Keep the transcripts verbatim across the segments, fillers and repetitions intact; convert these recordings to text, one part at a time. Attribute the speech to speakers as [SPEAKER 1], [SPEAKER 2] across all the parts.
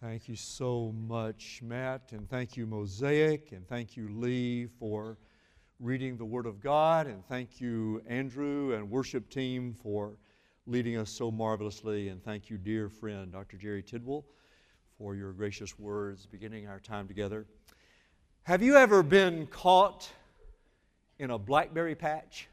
[SPEAKER 1] Thank you so much, Matt, and thank you, Mosaic, and thank you, Lee, for reading the Word of God, and thank you, Andrew and worship team, for leading us so marvelously, and thank you, dear friend, Doctor Jerry Tidwell, for your gracious words beginning our time together. Have you ever been caught in a blackberry patch?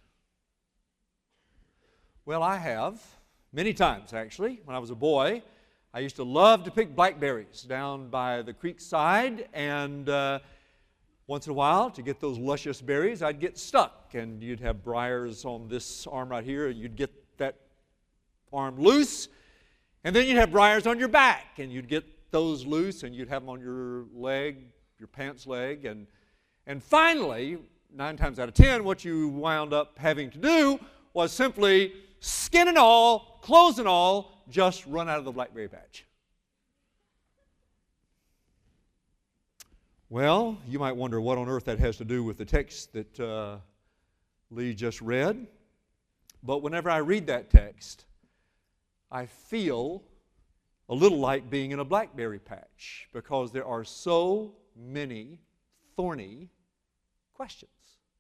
[SPEAKER 1] Well, I have, many times actually. When I was a boy, I used to love to pick blackberries down by the creek side, and uh, once in a while, to get those luscious berries, I'd get stuck, and you'd have briars on this arm right here, and you'd get that arm loose, and then you'd have briars on your back, and you'd get those loose, and you'd have them on your leg, your pants leg, and and finally, nine times out of ten, what you wound up having to do was simply skin and all, clothes and all, just run out of the blackberry patch. Well, you might wonder what on earth that has to do with the text that uh, Lee just read. But whenever I read that text, I feel a little like being in a blackberry patch because there are so many thorny questions.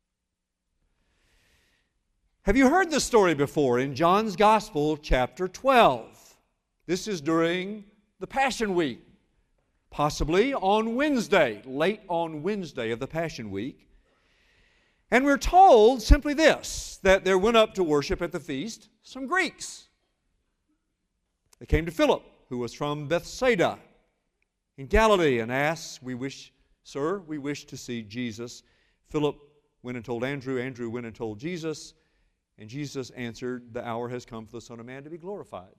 [SPEAKER 1] Have you heard this story before in John's Gospel, chapter twelve? This is during the Passion Week, possibly on Wednesday, late on Wednesday of the Passion Week. And we're told simply this, that there went up to worship at the feast some Greeks. They came to Philip, who was from Bethsaida in Galilee, and asked, we wish, sir, we wish to see Jesus. Philip went and told Andrew. Andrew went and told Jesus. And Jesus answered, the hour has come for the Son of Man to be glorified.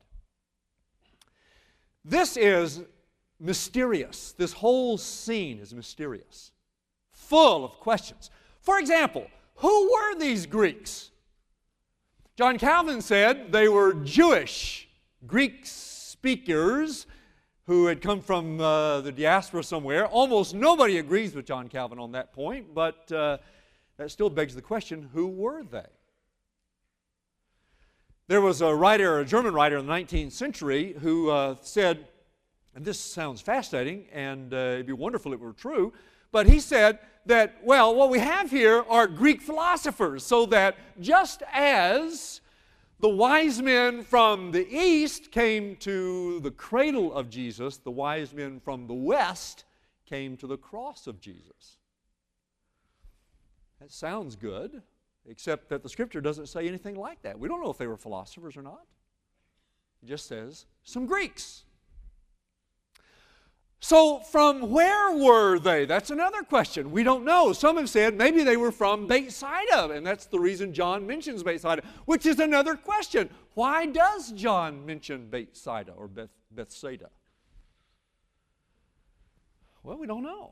[SPEAKER 1] This is mysterious. This whole scene is mysterious, full of questions. For example, who were these Greeks? John Calvin said they were Jewish Greek speakers who had come from uh, the diaspora somewhere. Almost nobody agrees with John Calvin on that point, but uh, that still begs the question, who were they? There was a writer, a German writer in the nineteenth century who uh, said, and this sounds fascinating, and uh, it'd be wonderful if it were true, but he said that, well, what we have here are Greek philosophers, so that just as the wise men from the east came to the cradle of Jesus, the wise men from the west came to the cross of Jesus. That sounds good. Except that the Scripture doesn't say anything like that. We don't know if they were philosophers or not. It just says some Greeks. So from where were they? That's another question. We don't know. Some have said maybe they were from Bethsaida, and that's the reason John mentions Bethsaida, which is another question. Why does John mention Bethsaida or Beth, Bethsaida? Well, we don't know.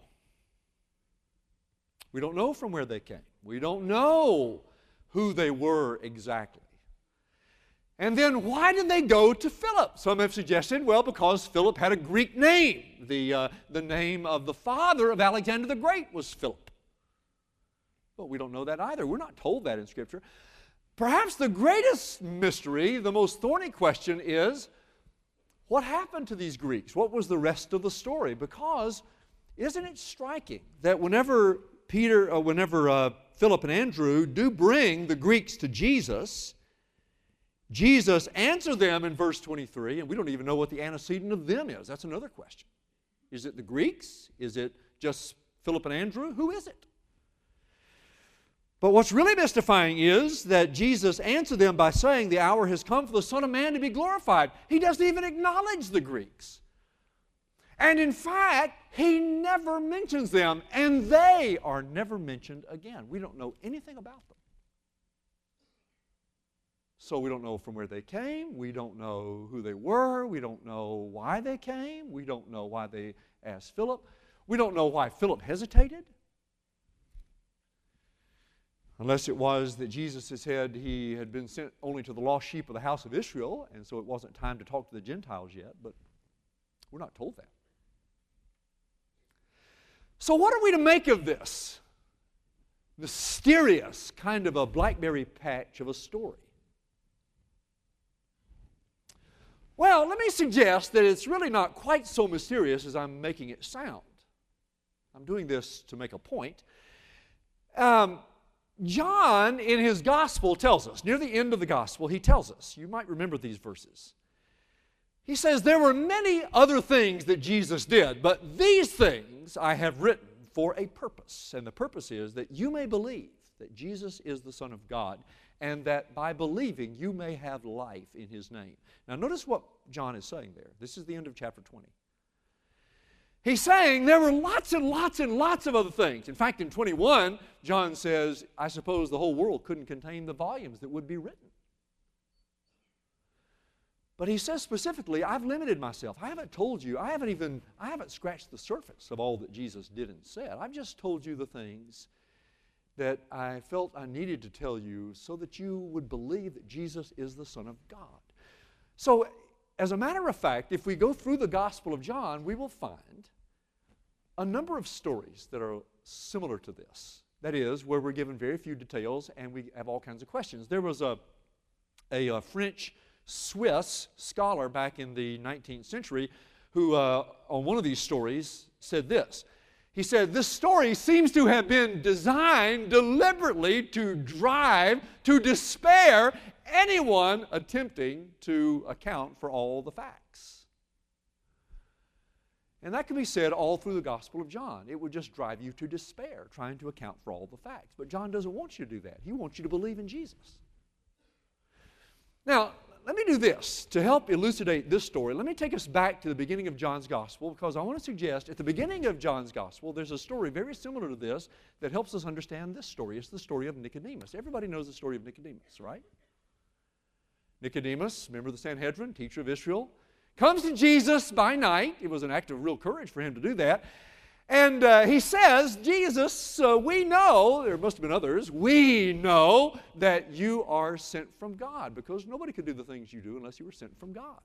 [SPEAKER 1] We don't know from where they came. We don't know who they were exactly. And then why did they go to Philip? Some have suggested, well, because Philip had a Greek name. The, uh, the name of the father of Alexander the Great was Philip. But we don't know that either. We're not told that in Scripture. Perhaps the greatest mystery, the most thorny question is, what happened to these Greeks? What was the rest of the story? Because isn't it striking that whenever Peter, uh, whenever uh, Philip and Andrew do bring the Greeks to Jesus, Jesus answers them in verse twenty-three, and we don't even know what the antecedent of them is. That's another question. Is it the Greeks? Is it just Philip and Andrew? Who is it? But what's really mystifying is that Jesus answered them by saying, the hour has come for the Son of Man to be glorified. He doesn't even acknowledge the Greeks. And in fact, he never mentions them, and they are never mentioned again. We don't know anything about them. So we don't know from where they came. We don't know who they were. We don't know why they came. We don't know why they asked Philip. We don't know why Philip hesitated. Unless it was that Jesus had said he had been sent only to the lost sheep of the house of Israel, and so it wasn't time to talk to the Gentiles yet, but we're not told that. So what are we to make of this mysterious kind of a blackberry patch of a story? Well, let me suggest that it's really not quite so mysterious as I'm making it sound. I'm doing this to make a point. Um, John, in his gospel, tells us, near the end of the gospel, he tells us, you might remember these verses. He says, there were many other things that Jesus did, but these things I have written for a purpose. And the purpose is that you may believe that Jesus is the Son of God, and that by believing you may have life in His name. Now notice what John is saying there. This is the end of chapter twenty. He's saying there were lots and lots and lots of other things. In fact, in twenty-one, John says, I suppose the whole world couldn't contain the volumes that would be written. But he says specifically, I've limited myself. I haven't told you, I haven't even, I haven't scratched the surface of all that Jesus did and said. I've just told you the things that I felt I needed to tell you so that you would believe that Jesus is the Son of God. So, as a matter of fact, if we go through the Gospel of John, we will find a number of stories that are similar to this. That is, where we're given very few details and we have all kinds of questions. There was a, a, a French Swiss scholar back in the nineteenth century who, uh, on one of these stories, said this. He said, this story seems to have been designed deliberately to drive to despair anyone attempting to account for all the facts. And that can be said all through the Gospel of John. It would just drive you to despair, trying to account for all the facts. But John doesn't want you to do that. He wants you to believe in Jesus. Now, let me do this to help elucidate this story. Let me take us back to the beginning of John's Gospel, because I want to suggest at the beginning of John's Gospel there's a story very similar to this that helps us understand this story. It's the story of Nicodemus. Everybody knows the story of Nicodemus, right? Nicodemus, member of the Sanhedrin, teacher of Israel, comes to Jesus by night. It was an act of real courage for him to do that. And uh, he says, Jesus, uh, we know, there must have been others, we know that you are sent from God, because nobody could do the things you do unless you were sent from God.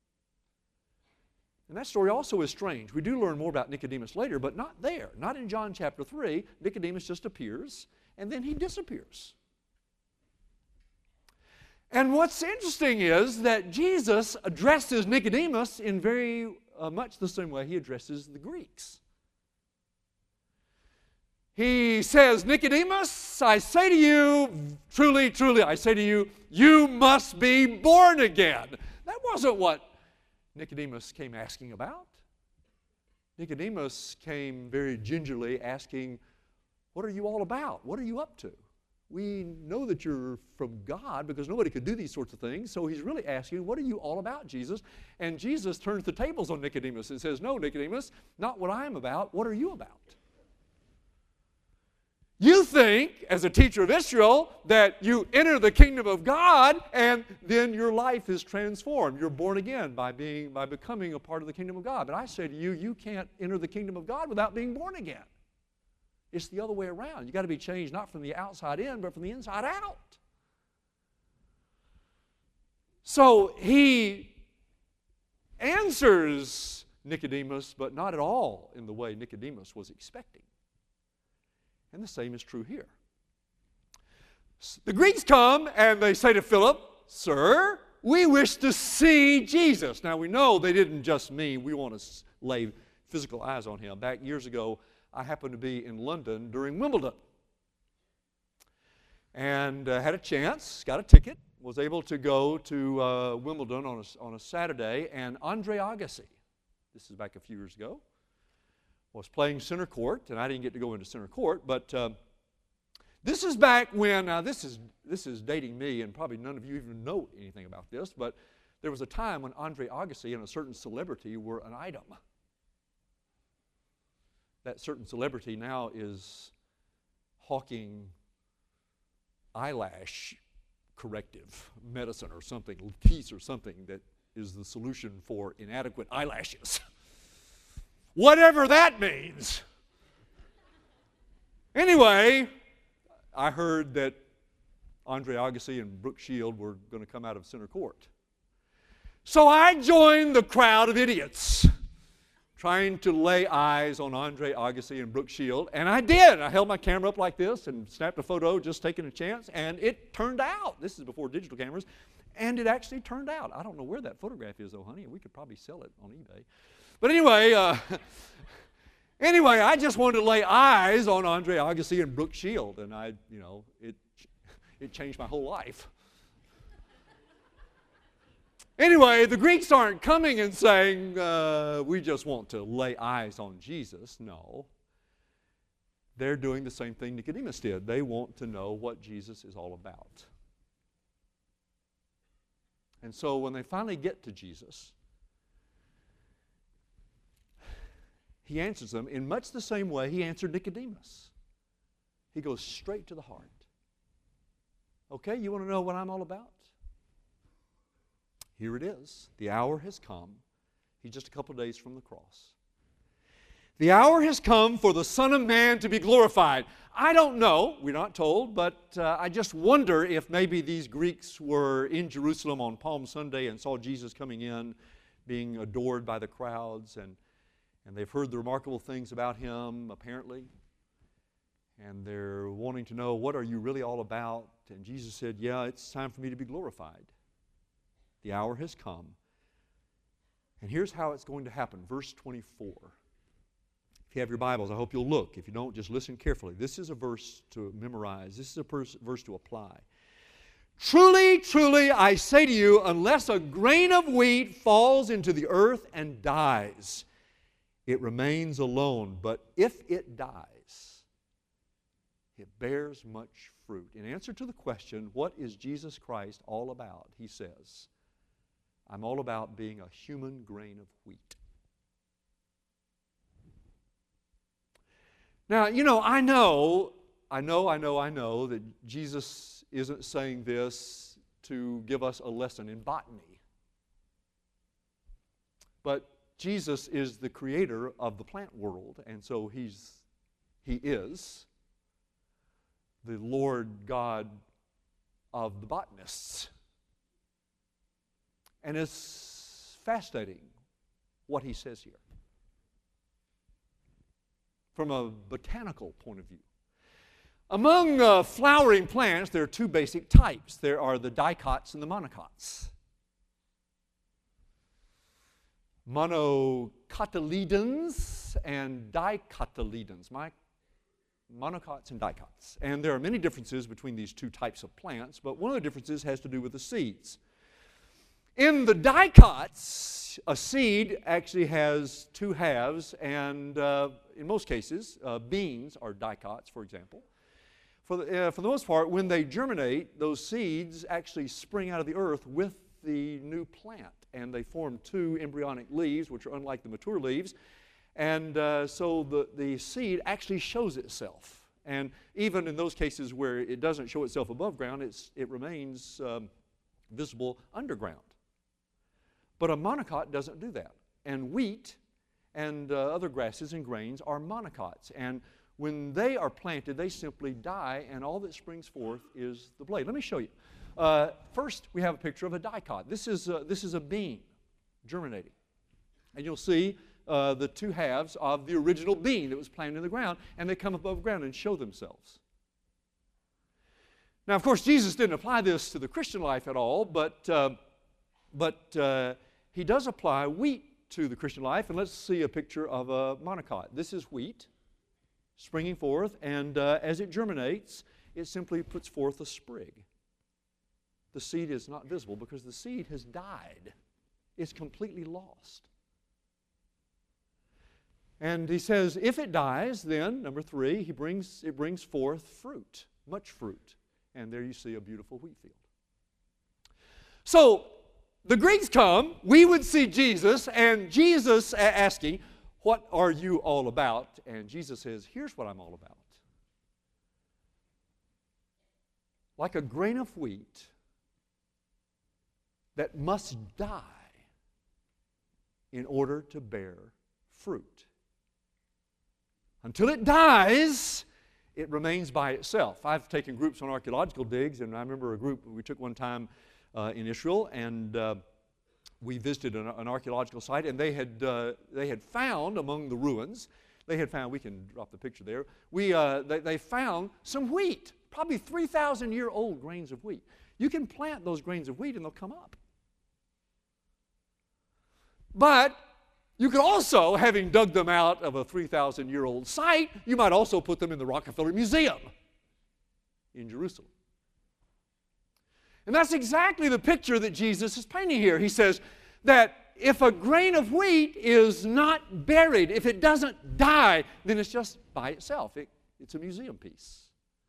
[SPEAKER 1] And that story also is strange. We do learn more about Nicodemus later, but not there. Not in John chapter three. Nicodemus just appears, and then he disappears. And what's interesting is that Jesus addresses Nicodemus in very uh, much the same way he addresses the Greeks. He says, Nicodemus, I say to you, truly, truly, I say to you, you must be born again. That wasn't what Nicodemus came asking about. Nicodemus came very gingerly asking, what are you all about? What are you up to? We know that you're from God because nobody could do these sorts of things. So he's really asking, what are you all about, Jesus? And Jesus turns the tables on Nicodemus and says, no, Nicodemus, not what I'm about. What are you about? You think, as a teacher of Israel, that you enter the kingdom of God and then your life is transformed. You're born again by being, by becoming a part of the kingdom of God. But I say to you, you can't enter the kingdom of God without being born again. It's the other way around. You've got to be changed not from the outside in, but from the inside out. So he answers Nicodemus, but not at all in the way Nicodemus was expecting. And the same is true here. The Greeks come and they say to Philip, Sir, we wish to see Jesus. Now we know they didn't just mean we want to lay physical eyes on him. Back years ago, I happened to be in London during Wimbledon. And uh, had a chance, got a ticket, was able to go to uh, Wimbledon on a, on a Saturday, and Andre Agassi, this is back a few years ago, was playing center court, and I didn't get to go into center court, but uh, this is back when, uh, this is this is dating me, and probably none of you even know anything about this, but there was a time when Andre Agassi and a certain celebrity were an item. That certain celebrity now is hawking eyelash corrective medicine or something, Latisse or something that is the solution for inadequate eyelashes. Whatever that means. Anyway, I heard that Andre Agassi and Brooke Shield were going to come out of center court. So I joined the crowd of idiots trying to lay eyes on Andre Agassi and Brooke Shield, and I did. I held my camera up like this and snapped a photo, just taking a chance, and it turned out, this is before digital cameras, And it actually turned out. I don't know where that photograph is, though, honey. We could probably sell it on eBay. But anyway, uh, anyway, I just wanted to lay eyes on Andre Agassi and Brooke Shield, and I, you know, it, it changed my whole life. Anyway, the Greeks aren't coming and saying, uh, we just want to lay eyes on Jesus. No. They're doing the same thing Nicodemus did. They want to know what Jesus is all about. And so when they finally get to Jesus, he answers them in much the same way he answered Nicodemus. He goes straight to the heart. Okay, you want to know what I'm all about? Here it is. The hour has come. He's just a couple of days from the cross. The hour has come for the Son of Man to be glorified. I don't know, we're not told, but uh, I just wonder if maybe these Greeks were in Jerusalem on Palm Sunday and saw Jesus coming in, being adored by the crowds, and, and they've heard the remarkable things about him, apparently. And they're wanting to know, what are you really all about? And Jesus said, yeah, it's time for me to be glorified. The hour has come. And here's how it's going to happen. Verse twenty-four. If you have your Bibles, I hope you'll look. If you don't, just listen carefully. This is a verse to memorize. This is a pers- verse to apply. Truly, truly, I say to you, unless a grain of wheat falls into the earth and dies, it remains alone. But if it dies, it bears much fruit. In answer to the question, what is Jesus Christ all about? He says, I'm all about being a human grain of wheat. Now, you know, I know, I know, I know, I know that Jesus isn't saying this to give us a lesson in botany. But Jesus is the creator of the plant world, and so he's, he is the Lord God of the botanists. And it's fascinating what he says here from a botanical point of view. Among uh, flowering plants, there are two basic types. There are the dicots and the monocots. Monocotyledons and dicotyledons. My, monocots and dicots. And there are many differences between these two types of plants, but one of the differences has to do with the seeds. In the dicots, a seed actually has two halves, and uh, in most cases, uh, beans are dicots, for example. For the, uh, for the most part, when they germinate, those seeds actually spring out of the earth with the new plant, and they form two embryonic leaves, which are unlike the mature leaves. And uh, so the, the seed actually shows itself. And even in those cases where it doesn't show itself above ground, it's, it remains um, visible underground. But a monocot doesn't do that. And wheat and uh, other grasses and grains are monocots. And when they are planted, they simply die, and all that springs forth is the blade. Let me show you. Uh, first, we have a picture of a dicot. This is a, this is a bean germinating. And you'll see uh, the two halves of the original bean that was planted in the ground, and they come above ground and show themselves. Now, of course, Jesus didn't apply this to the Christian life at all, but, uh, but uh, he does apply wheat to the Christian life. And let's see a picture of a monocot. This is wheat springing forth, and uh, as it germinates, it simply puts forth a sprig. The seed is not visible because the seed has died. It's completely lost. And he says, if it dies, then, number three, he brings, it brings forth fruit, much fruit. And there you see a beautiful wheat field. So, the Greeks come, we would see Jesus, and Jesus asking, what are you all about? And Jesus says, here's what I'm all about. Like a grain of wheat that must die in order to bear fruit. Until it dies, it remains by itself. I've taken groups on archaeological digs, and I remember a group we took one time uh, in Israel, and uh, we visited an, an archaeological site, and they had uh, they had found among the ruins, they had found, we can drop the picture there, we, uh, they, they found some wheat, probably three thousand year old grains of wheat. You can plant those grains of wheat and they'll come up. But you could also, having dug them out of a three thousand year old site, you might also put them in the Rockefeller Museum in Jerusalem. And that's exactly the picture that Jesus is painting here. He says that if a grain of wheat is not buried, if it doesn't die, then it's just by itself. It, it's a museum piece.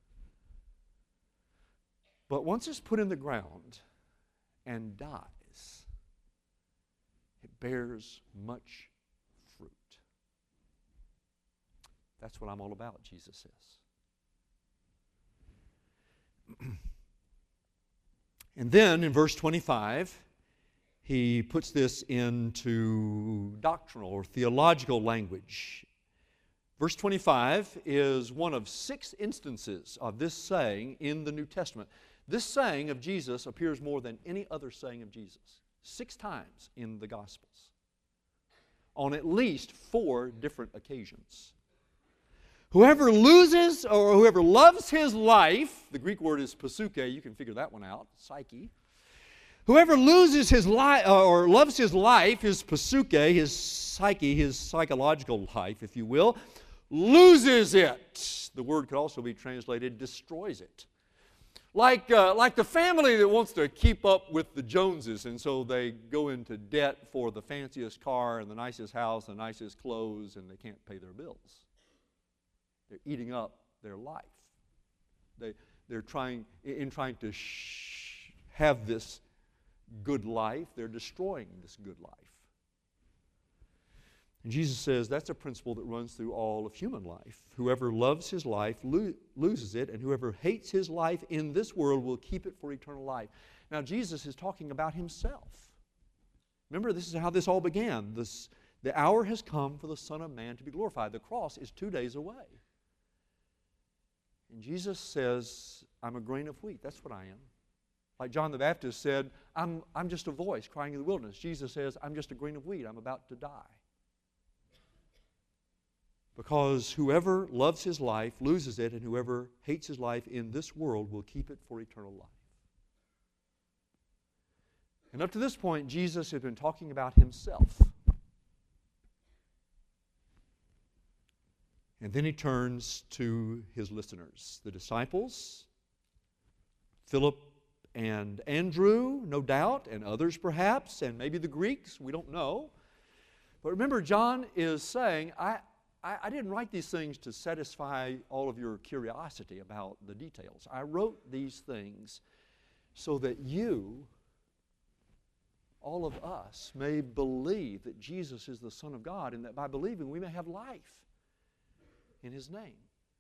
[SPEAKER 1] But once it's put in the ground and dies, it bears much fruit. That's what I'm all about, Jesus says. And then in verse twenty-five, he puts this into doctrinal or theological language. Verse twenty-five is one of six instances of this saying in the New Testament. This saying of Jesus appears more than any other saying of Jesus. Six times in the Gospels. On at least four different occasions. Whoever loses or whoever loves his life, the Greek word is pasuke, you can figure that one out, psyche. Whoever loses his life or loves his life, his pasuke, his psyche, his psychological life, if you will, loses it. The word could also be translated destroys it. Like, uh, like the family that wants to keep up with the Joneses, and so they go into debt for the fanciest car and the nicest house and the nicest clothes, and they can't pay their bills. They're eating up their life. They, they're trying, in trying to sh- have this good life, they're destroying this good life. And Jesus says that's a principle that runs through all of human life. Whoever loves his life lo- loses it, and whoever hates his life in this world will keep it for eternal life. Now, Jesus is talking about himself. Remember, this is how this all began. This, the hour has come for the Son of Man to be glorified. The cross is two days away. And Jesus says, I'm a grain of wheat. That's what I am. Like John the Baptist said, I'm, I'm just a voice crying in the wilderness. Jesus says, I'm just a grain of wheat. I'm about to die. Because whoever loves his life loses it, and whoever hates his life in this world will keep it for eternal life. And up to this point, Jesus had been talking about himself. And then he turns to his listeners, the disciples, Philip and Andrew, no doubt, and others perhaps, and maybe the Greeks, we don't know. But remember, John is saying, I, I, I didn't write these things to satisfy all of your curiosity about the details. I wrote these things so that you, all of us, may believe that Jesus is the Son of God, and that by believing we may have life in his name.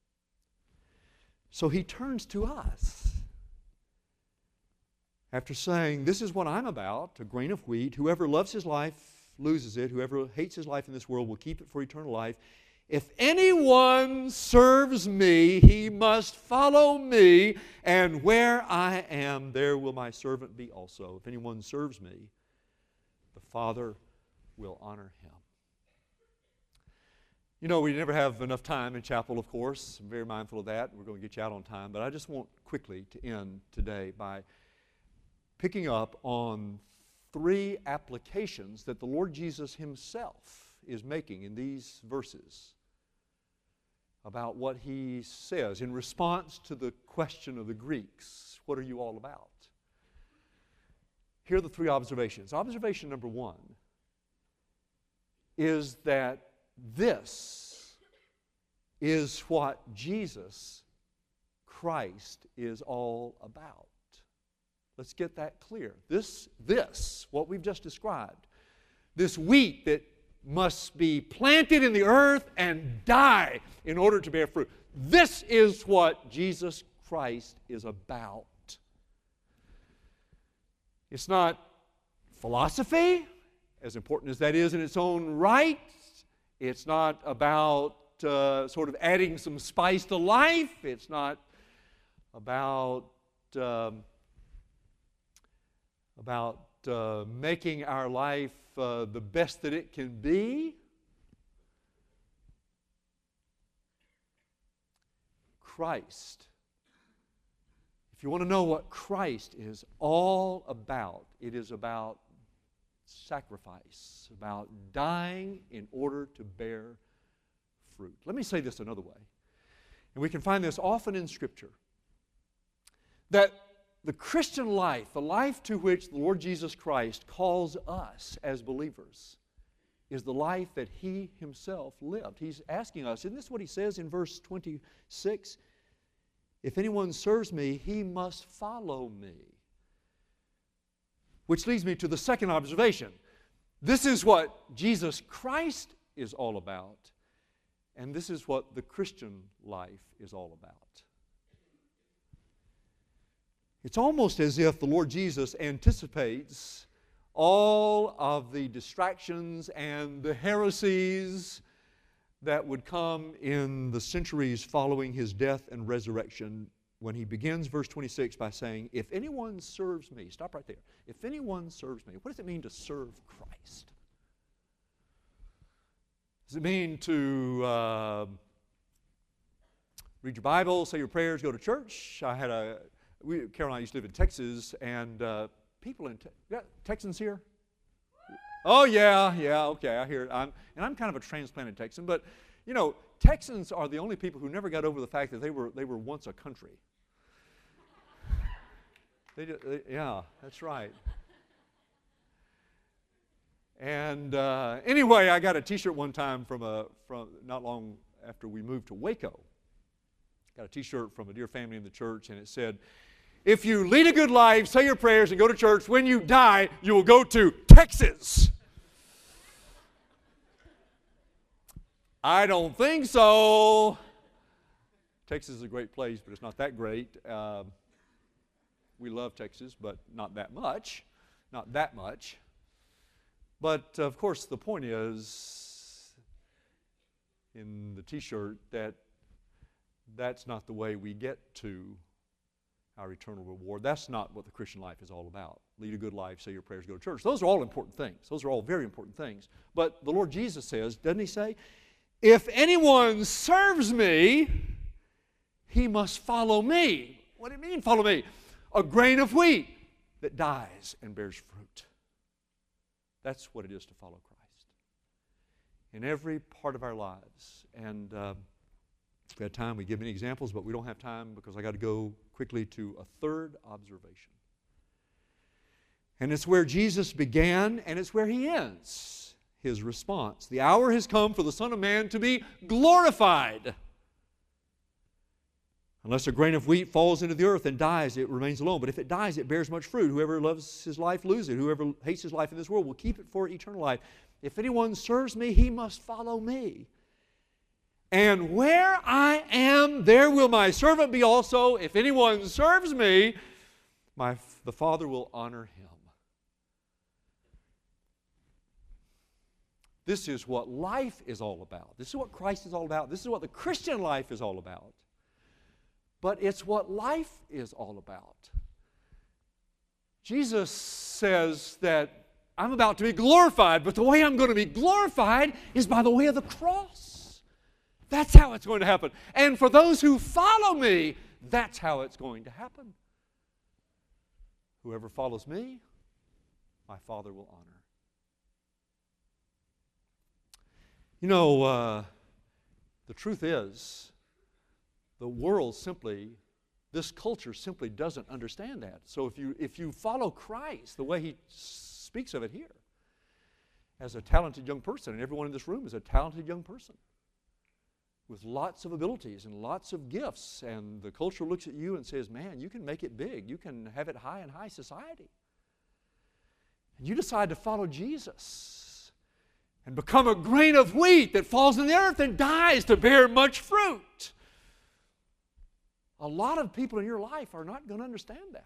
[SPEAKER 1] So he turns to us. After saying, this is what I'm about, a grain of wheat, whoever loves his life loses it, whoever hates his life in this world will keep it for eternal life. If anyone serves me, he must follow me, and where I am, there will my servant be also. If anyone serves me, the Father will honor him. You know, we never have enough time in chapel, of course. I'm very mindful of that. We're going to get you out on time. But I just want quickly to end today by picking up on three applications that the Lord Jesus himself is making in these verses about what he says in response to the question of the Greeks. What are you all about? Here are the three observations. Observation number one is that this is what Jesus Christ is all about. Let's get that clear. This, this, what we've just described, this wheat that must be planted in the earth and die in order to bear fruit. This is what Jesus Christ is about. It's not philosophy, as important as that is in its own right. It's not about uh, sort of adding some spice to life. It's not about um, about uh, making our life uh, the best that it can be. Christ. If you want to know what Christ is all about, it is about sacrifice, about dying in order to bear fruit. Let me say this another way, and we can find this often in Scripture, that the Christian life, the life to which the Lord Jesus Christ calls us as believers, is the life that He Himself lived. He's asking us, isn't this what He says in verse twenty-six? If anyone serves me, he must follow me. Which leads me to the second observation. This is what Jesus Christ is all about, and this is what the Christian life is all about. It's almost as if the Lord Jesus anticipates all of the distractions and the heresies that would come in the centuries following His death and resurrection, when He begins verse twenty-six by saying, if anyone serves me, stop right there. If anyone serves me, what does it mean to serve Christ? Does it mean to uh, read your Bible, say your prayers, go to church? I had a, we, Carol and I used to live in Texas, and uh, people in, te- yeah, Texans here? Oh, yeah, yeah, okay, I hear it. I'm, and I'm kind of a transplanted Texan, but, you know, Texans are the only people who never got over the fact that they were, they were once a country. They, they, yeah, that's right. And uh, anyway, I got a T-shirt one time from a from not long after we moved to Waco. Got a T-shirt from a dear family in the church, and it said, "If you lead a good life, say your prayers, and go to church, when you die, you will go to Texas." I don't think so. Texas is a great place, but it's not that great. Uh, we love Texas, but not that much. Not that much. But, of course, the point is, in the T-shirt, that that's not the way we get to our eternal reward. That's not what the Christian life is all about. Lead a good life, say your prayers, go to church. Those are all important things. Those are all very important things. But the Lord Jesus says, doesn't He say, if anyone serves me, he must follow me. What do you mean, follow me? A grain of wheat that dies and bears fruit. That's what it is to follow Christ in every part of our lives. And uh, if we had time, we'd give many examples, but we don't have time because I got to go quickly to a third observation. And it's where Jesus began, and it's where He ends His response. The hour has come for the Son of Man to be glorified. Unless a grain of wheat falls into the earth and dies, it remains alone. But if it dies, it bears much fruit. Whoever loves his life loses it. Whoever hates his life in this world will keep it for eternal life. If anyone serves me, he must follow me. And where I am, there will my servant be also. If anyone serves me, my, the Father will honor him. This is what life is all about. This is what Christ is all about. This is what the Christian life is all about. But it's what life is all about. Jesus says that I'm about to be glorified, but the way I'm going to be glorified is by the way of the cross. That's how it's going to happen. And for those who follow me, that's how it's going to happen. Whoever follows me, my Father will honor. You know, uh, the truth is, the world simply, this culture simply doesn't understand that. So if you, if you follow Christ the way He speaks of it here, as a talented young person, and everyone in this room is a talented young person with lots of abilities and lots of gifts, and the culture looks at you and says, man, you can make it big. You can have it high in high society. And you decide to follow Jesus and become a grain of wheat that falls in the earth and dies to bear much fruit. A lot of people in your life are not going to understand that.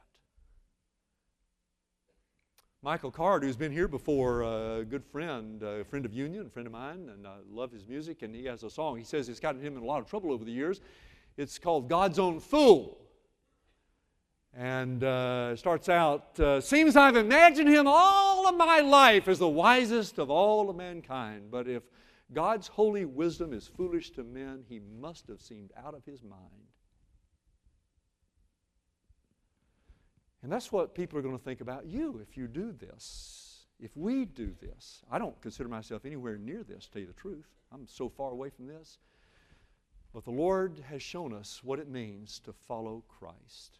[SPEAKER 1] Michael Card, who's been here before, a good friend, a friend of Union, a friend of mine, and I love his music, and he has a song. He says it's gotten him in a lot of trouble over the years. It's called God's Own Fool. And uh, it starts out, uh, seems I've imagined him all of my life as the wisest of all of mankind. But if God's holy wisdom is foolish to men, He must have seemed out of His mind. And that's what people are going to think about you if you do this, if we do this. I don't consider myself anywhere near this, to tell you the truth. I'm so far away from this. But the Lord has shown us what it means to follow Christ.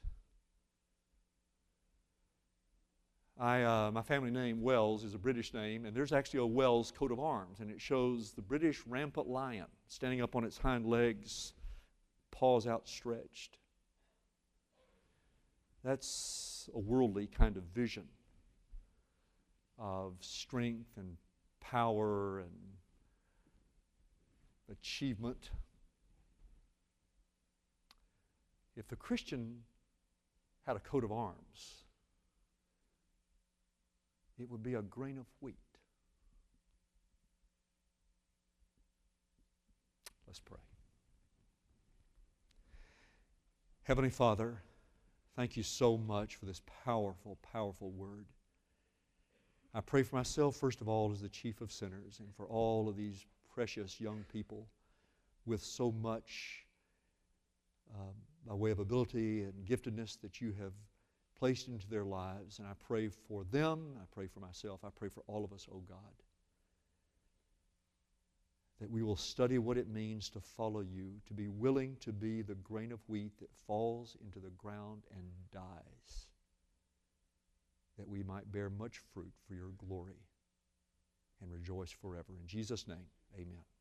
[SPEAKER 1] I, uh, my family name, Wells, is a British name, and there's actually a Wells coat of arms, and it shows the British rampant lion standing up on its hind legs, paws outstretched. That's a worldly kind of vision of strength and power and achievement. If the Christian had a coat of arms, it would be a grain of wheat. Let's pray. Heavenly Father, thank you so much for this powerful, powerful word. I pray for myself, first of all, as the chief of sinners, and for all of these precious young people with so much um, by way of ability and giftedness that you have placed into their lives. And I pray for them, I pray for myself, I pray for all of us, oh God, that we will study what it means to follow you, to be willing to be the grain of wheat that falls into the ground and dies, that we might bear much fruit for your glory and rejoice forever. In Jesus' name, amen.